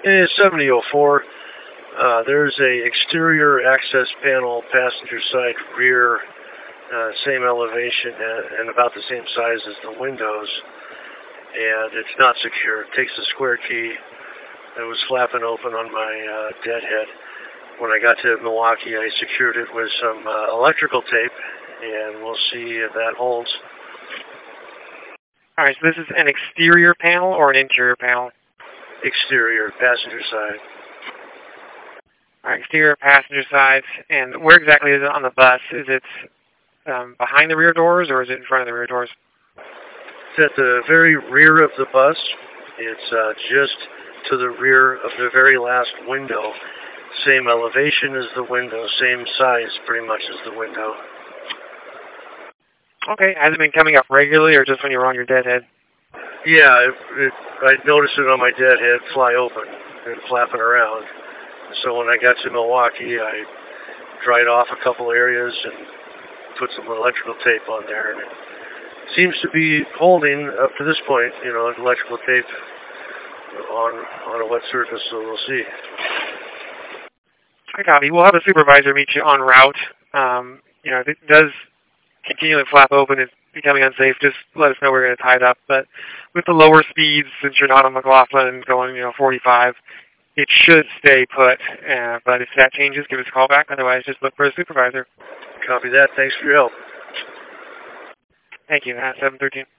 It's 7004. There's a exterior access panel, passenger side rear, same elevation and about the same size as the windows, and it's not secure. It takes a square key. It was flapping open on my deadhead. When I got to Milwaukee, I secured it with some electrical tape, and we'll see if that holds. All right, so this is an exterior panel or an interior panel? Exterior, passenger side. All right, exterior, passenger side. And where exactly is it on the bus? Is it behind the rear doors, or is it in front of the rear doors? It's at the very rear of the bus. It's just to the rear of the very last window. Same elevation as the window, same size pretty much as the window. Okay, has it been coming up regularly or just when you were on your deadhead? Yeah, I noticed it on my deadhead fly open and flapping around. So when I got to Milwaukee, I dried off a couple areas and put some electrical tape on there. And it seems to be holding up to this point, electrical tape on a wet surface, so we'll see. I copy. We'll have a supervisor meet you en route. If it does continually flap open, it's becoming unsafe, just let us know we're going to tie it up. But with the lower speeds, since you're not on McLaughlin going 45, it should stay put. But if that changes, give us a call back. Otherwise, just look for a supervisor. Copy that. Thanks for your help. Thank you. 713.